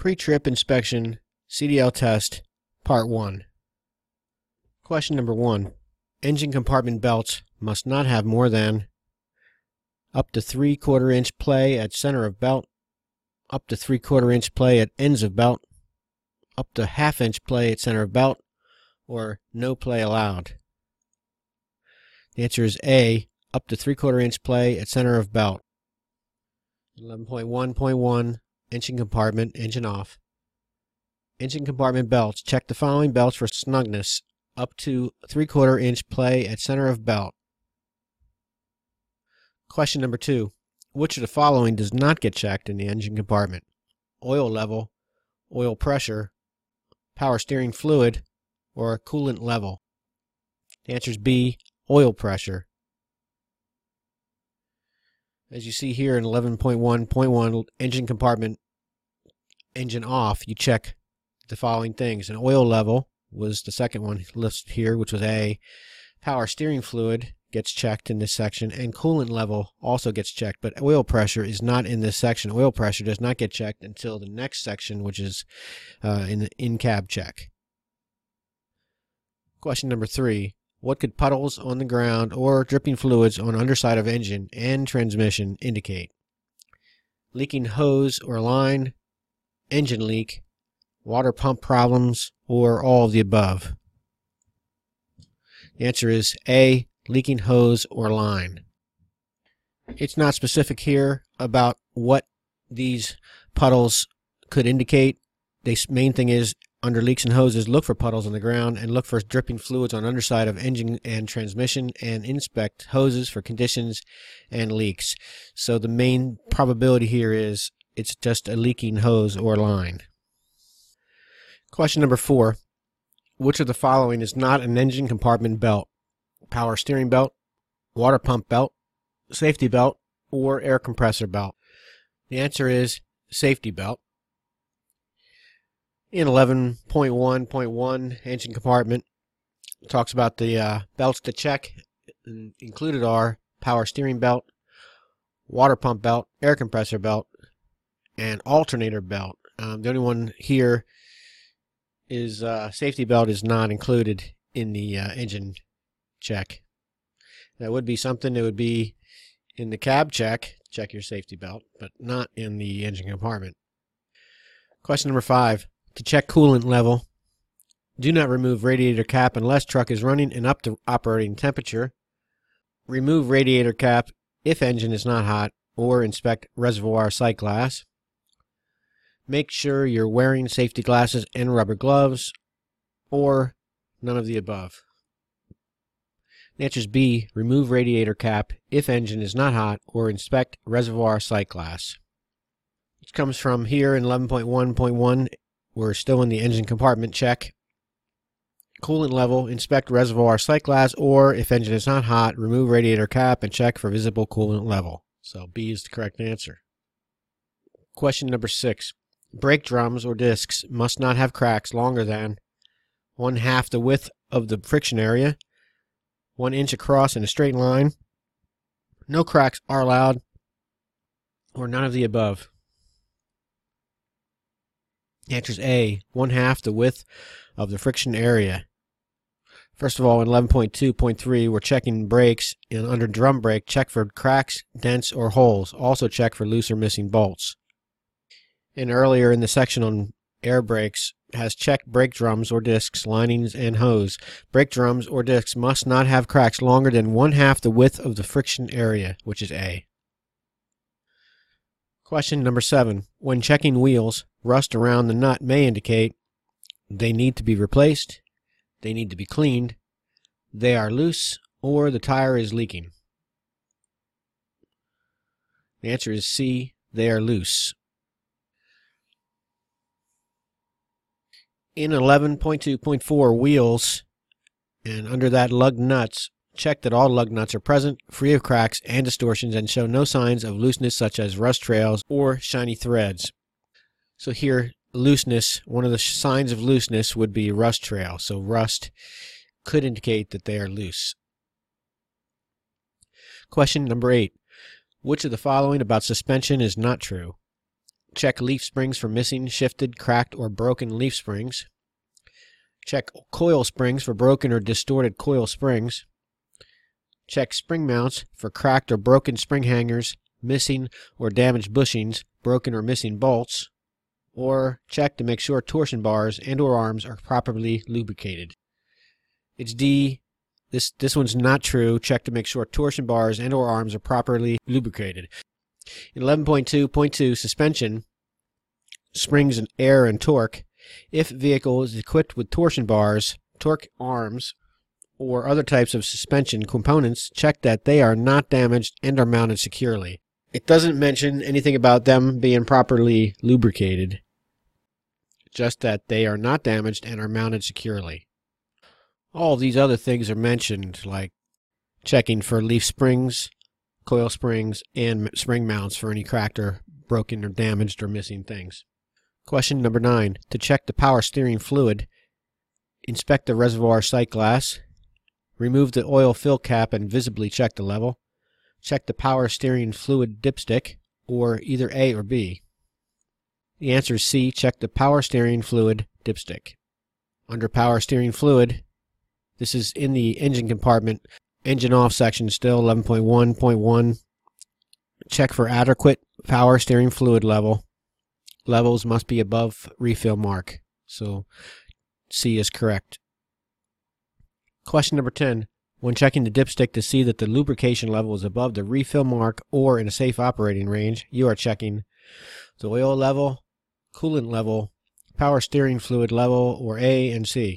Pre-trip inspection, CDL test, part 1. Question number 1. Engine compartment belts must not have more than up to 3/4 inch play at center of belt, up to 3/4 inch play at ends of belt, up to 1/2 inch play at center of belt, or no play allowed. The answer is A, up to 3/4 inch play at center of belt. 11.1.1, engine compartment, engine off. Engine compartment belts. Check the following belts for snugness. Up to 3/4 inch play at center of belt. Question number 2. Which of the following does not get checked in the engine compartment? Oil level, oil pressure, power steering fluid, or coolant level? The answer is B, oil pressure. As you see here in 11.1.1, engine compartment, engine off, you check the following things. An oil level was the second one listed here, which was A. Power steering fluid gets checked in this section, and coolant level also gets checked, but oil pressure is not in this section. Oil pressure does not get checked until the next section, which is in the in-cab check. Question number 3. What could puddles on the ground or dripping fluids on underside of engine and transmission indicate? Leaking hose or line, engine leak, water pump problems, or all of the above? The answer is A, leaking hose or line. It's not specific here about what these puddles could indicate. The main thing is, under leaks and hoses, look for puddles on the ground and look for dripping fluids on underside of engine and transmission, and inspect hoses for conditions and leaks. So the main probability here is it's just a leaking hose or line. Question number 4. Which of the following is not an engine compartment belt? Power steering belt, water pump belt, safety belt, or air compressor belt? The answer is safety belt. In 11.1.1, engine compartment, talks about the belts to check. Included are power steering belt, water pump belt, air compressor belt, and alternator belt. The only one here is safety belt is not included in the engine check. That would be something that would be in the cab check your safety belt, but not in the engine compartment. Question number 5. To check coolant level, do not remove radiator cap unless truck is running and up to operating temperature. Remove radiator cap if engine is not hot, or inspect reservoir sight glass. Make sure you're wearing safety glasses and rubber gloves, or none of the above. The answer is B, remove radiator cap if engine is not hot, or inspect reservoir sight glass. Which comes from here in 11.1.1. We're still in the engine compartment check. Coolant level, inspect reservoir sight glass, or if engine is not hot, remove radiator cap and check for visible coolant level. So B is the correct answer. Question number 6. Brake drums or discs must not have cracks longer than 1/2 the width of the friction area, 1 inch across in a straight line, no cracks are allowed, or none of the above. The answer is A, 1/2 the width of the friction area. First of all, in 11.2.3, we're checking brakes, and under drum brake, check for cracks, dents, or holes. Also check for loose or missing bolts. And earlier in the section on air brakes, has checked brake drums or discs, linings, and hose. Brake drums or discs must not have cracks longer than 1/2 the width of the friction area, which is A. Question number 7. When checking wheels, rust around the nut may indicate they need to be replaced, they need to be cleaned, they are loose, or the tire is leaking. The answer is C, they are loose. In 11.2.4, wheels, and under that lug nuts, check that all lug nuts are present, free of cracks and distortions, and show no signs of looseness such as rust trails or shiny threads. So here, looseness, one of the signs of looseness would be rust trail. So rust could indicate that they are loose. Question number 8. Which of the following about suspension is not true? Check leaf springs for missing, shifted, cracked, or broken leaf springs. Check coil springs for broken or distorted coil springs. Check spring mounts for cracked or broken spring hangers, missing or damaged bushings, broken or missing bolts. Or check to make sure torsion bars and or arms are properly lubricated. It's D. This one's not true. Check to make sure torsion bars and or arms are properly lubricated. In 11.2.2, suspension, springs and air and torque. If vehicle is equipped with torsion bars, torque arms, or other types of suspension components, check that they are not damaged and are mounted securely. It doesn't mention anything about them being properly lubricated, just that they are not damaged and are mounted securely. All of these other things are mentioned, like checking for leaf springs, coil springs, and spring mounts for any cracked or broken or damaged or missing things. Question number 9. To check the power steering fluid, inspect the reservoir sight glass, remove the oil fill cap and visibly check the level, check the power steering fluid dipstick, or either A or B. The answer is C. Check the power steering fluid dipstick. Under power steering fluid, this is in the engine compartment, engine off section still, 11.1.1. Check for adequate power steering fluid level. Levels must be above refill mark. So C is correct. Question number 10. When checking the dipstick to see that the lubrication level is above the refill mark or in a safe operating range, you are checking the oil level, coolant level, power steering fluid level, or A and C.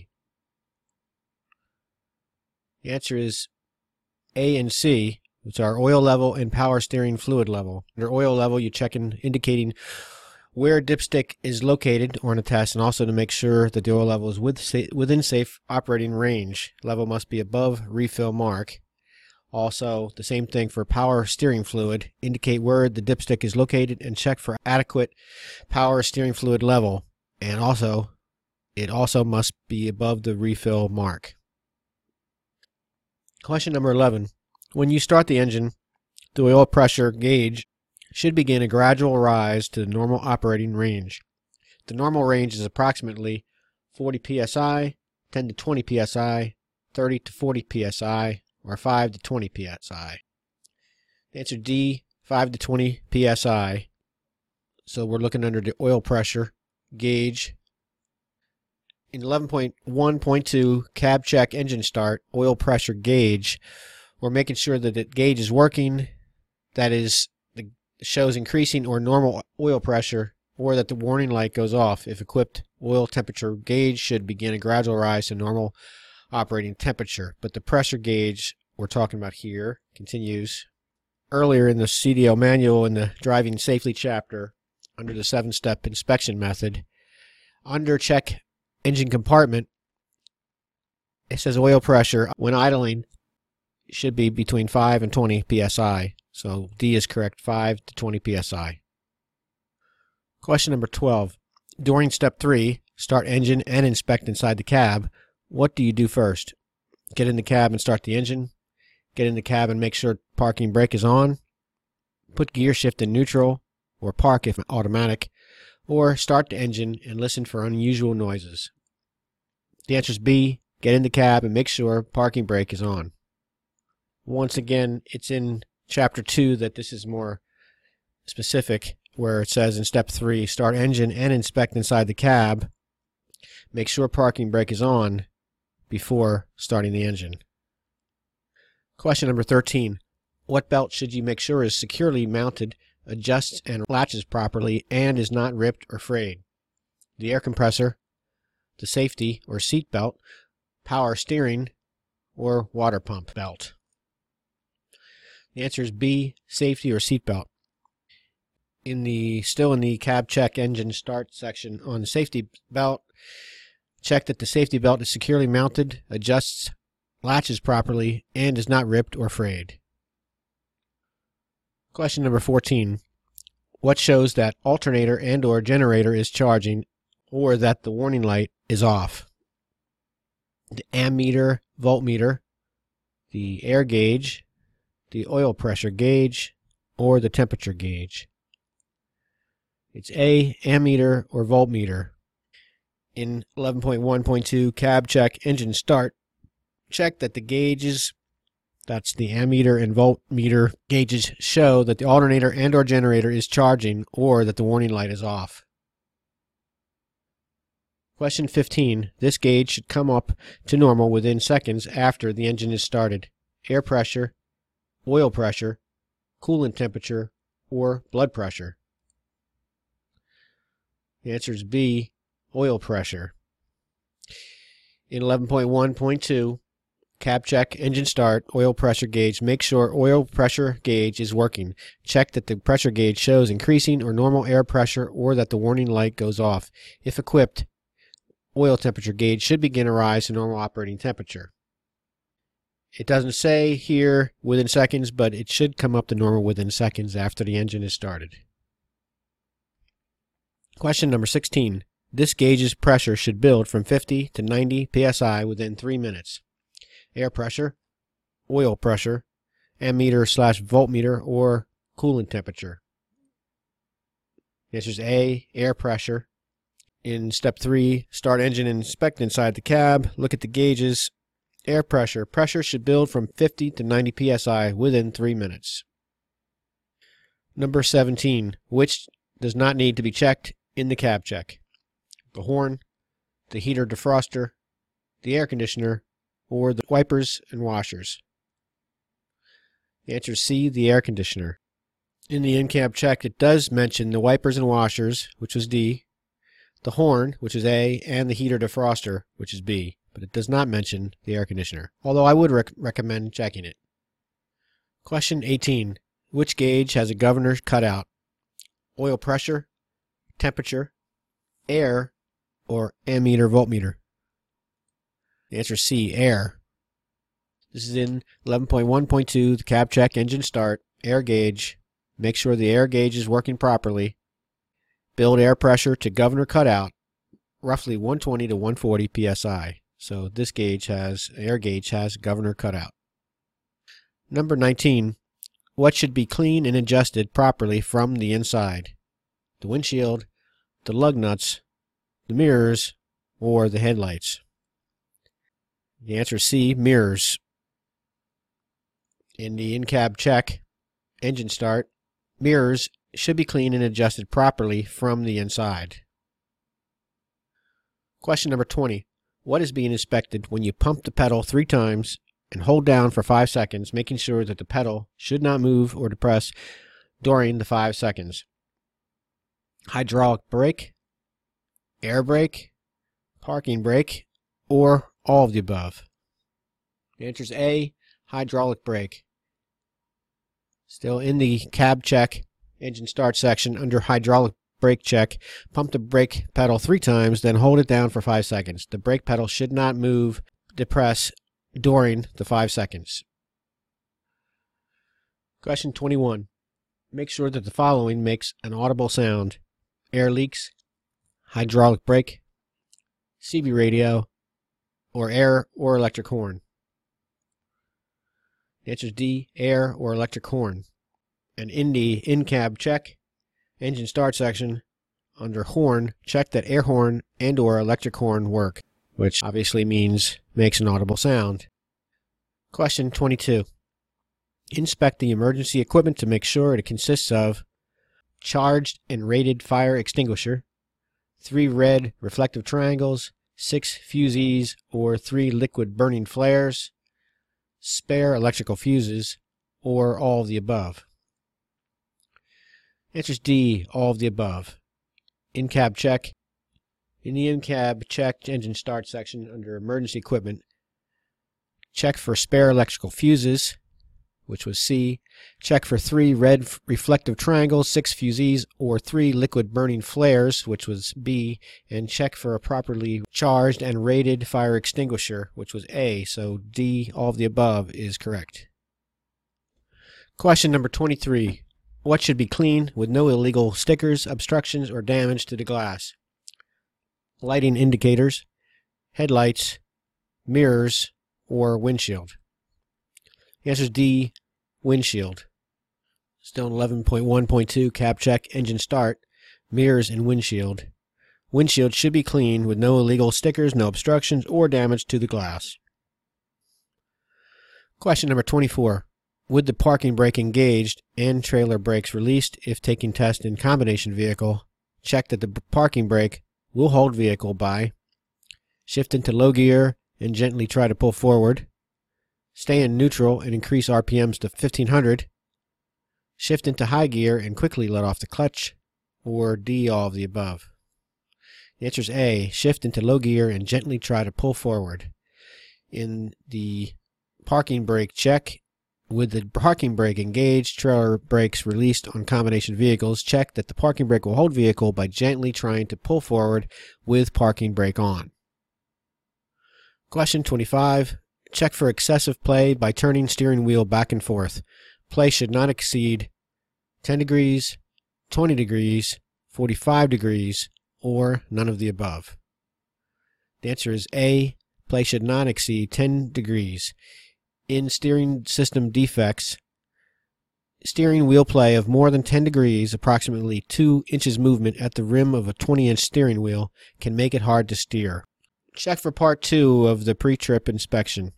The answer is A and C, which are oil level and power steering fluid level. Under oil level, you check indicating where dipstick is located or in a test, and also to make sure that the oil level is within safe operating range. Level must be above refill mark. Also, the same thing for power steering fluid. Indicate where the dipstick is located and check for adequate power steering fluid level. And also, it also must be above the refill mark. Question number 11. When you start the engine, the oil pressure gauge should begin a gradual rise to the normal operating range. The normal range is approximately 40 psi, 10 to 20 psi, 30 to 40 psi, or 5 to 20 psi. Answer D, 5 to 20 psi. So we're looking under the oil pressure gauge. In 11.1.2, cab check engine start, oil pressure gauge, we're making sure that the gauge is working, that is, shows increasing or normal oil pressure, or that the warning light goes off. If equipped, oil temperature gauge should begin a gradual rise to normal operating temperature. But the pressure gauge we're talking about here continues. Earlier in the CDL manual in the driving safely chapter, under the 7-step inspection method, under check engine compartment, it says oil pressure when idling should be between 5 and 20 psi. So D is correct, 5 to 20 psi. Question number 12. During step 3, start engine and inspect inside the cab. What do you do first? Get in the cab and start the engine. Get in the cab and make sure parking brake is on. Put gear shift in neutral, or park if automatic. Or start the engine and listen for unusual noises. The answer is B. Get in the cab and make sure parking brake is on. Once again, it's in Chapter 2 that this is more specific, where it says in Step 3, start engine and inspect inside the cab. Make sure parking brake is on before starting the engine. Question number 13. What belt should you make sure is securely mounted, adjusts and latches properly, and is not ripped or frayed? The air compressor, the safety or seat belt, power steering, or water pump belt? The answer is B, safety or seat belt. Still in the cab check engine start section, on the safety belt, check that the safety belt is securely mounted, adjusts, latches properly, and is not ripped or frayed. Question number 14. What shows that alternator and or generator is charging, or that the warning light is off? The ammeter, voltmeter, the air gauge, the oil pressure gauge, or the temperature gauge? It's A, ammeter or voltmeter. In 11.1.2, cab check, engine start, check that the gauges, that's the ammeter and voltmeter gauges, show that the alternator and or generator is charging or that the warning light is off. Question 15. This gauge should come up to normal within seconds after the engine is started. Air pressure, oil pressure, coolant temperature, or blood pressure. The answer is B, oil pressure. In 11.1.2, cab check, engine start, oil pressure gauge. Make sure oil pressure gauge is working. Check that the pressure gauge shows increasing or normal air pressure or that the warning light goes off. If equipped, oil temperature gauge should begin to rise to normal operating temperature. It doesn't say here within seconds, but it should come up to normal within seconds after the engine is started. Question number 16. This gauge's pressure should build from 50 to 90 psi within 3 minutes. Air pressure, oil pressure, ammeter/voltmeter, or coolant temperature. The answer is A, air pressure. In step 3, start engine and inspect inside the cab. Look at the gauges. Air pressure. Pressure should build from 50 to 90 psi within 3 minutes. Number 17. Which does not need to be checked in the cab check? The horn, the heater defroster, the air conditioner, or the wipers and washers. The answer is C, the air conditioner. In the in-cab check, it does mention the wipers and washers, which was D, the horn, which is A, and the heater defroster, which is B, but it does not mention the air conditioner, although I would recommend checking it. Question 18. Which gauge has a governor cutout? Oil pressure, temperature, air, or ammeter voltmeter? The answer is C, air. This is in 11.1.2, the cab check, engine start, air gauge. Make sure the air gauge is working properly. Build air pressure to governor cutout, roughly 120 to 140 psi. So this air gauge has governor cutout. Number 19. What should be cleaned and adjusted properly from the inside? The windshield, the lug nuts, the mirrors, or the headlights? The answer is C, mirrors. In the in-cab check, engine start, mirrors should be cleaned and adjusted properly from the inside. Question number 20. What is being inspected when you pump the pedal 3 times and hold down for 5 seconds, making sure that the pedal should not move or depress during the 5 seconds? Hydraulic brake, air brake, parking brake, or all of the above? The answer is A, hydraulic brake. Still in the cab check, engine start section, under hydraulic brake check, pump the brake pedal 3 times, then hold it down for 5 seconds. The brake pedal should not move, depress during the 5 seconds. Question 21. Make sure that the following makes an audible sound: air leaks, hydraulic brake, CB radio, or air or electric horn. The answer is D, air or electric horn. And in the in-cab check, engine start section, under horn, check that air horn and or electric horn work, which obviously means makes an audible sound. Question 22. Inspect the emergency equipment to make sure it consists of charged and rated fire extinguisher, 3 red reflective triangles, 6 fusees or 3 liquid burning flares, spare electrical fuses, or all of the above. Answer is D, all of the above. In-cab check. In the in-cab check engine start section under emergency equipment, check for spare electrical fuses, which was C. Check for 3 red reflective triangles, 6 fusees, or 3 liquid burning flares, which was B. And check for a properly charged and rated fire extinguisher, which was A. So D, all of the above, is correct. Question number 23. What should be clean with no illegal stickers, obstructions, or damage to the glass? Lighting indicators, headlights, mirrors, or windshield? The answer is D, windshield. Still in 11.1.2, cab check, engine start. mirrors, and windshield. Windshield should be clean with no illegal stickers, no obstructions, or damage to the glass. Question number 24. With the parking brake engaged and trailer brakes released if taking test in combination vehicle, check that the parking brake will hold vehicle by shift into low gear and gently try to pull forward, stay in neutral and increase RPMs to 1500, shift into high gear and quickly let off the clutch, or D, all of the above. The answer is A, shift into low gear and gently try to pull forward. In the parking brake check, with the parking brake engaged, trailer brakes released on combination vehicles, check that the parking brake will hold vehicle by gently trying to pull forward with parking brake on. Question 25. Check for excessive play by turning steering wheel back and forth. Play should not exceed 10 degrees, 20 degrees, 45 degrees, or none of the above. The answer is A. Play should not exceed 10 degrees. In steering system defects, steering wheel play of more than 10 degrees, approximately 2 inches movement at the rim of a 20-inch steering wheel, can make it hard to steer. Check for part 2 of the pre-trip inspection.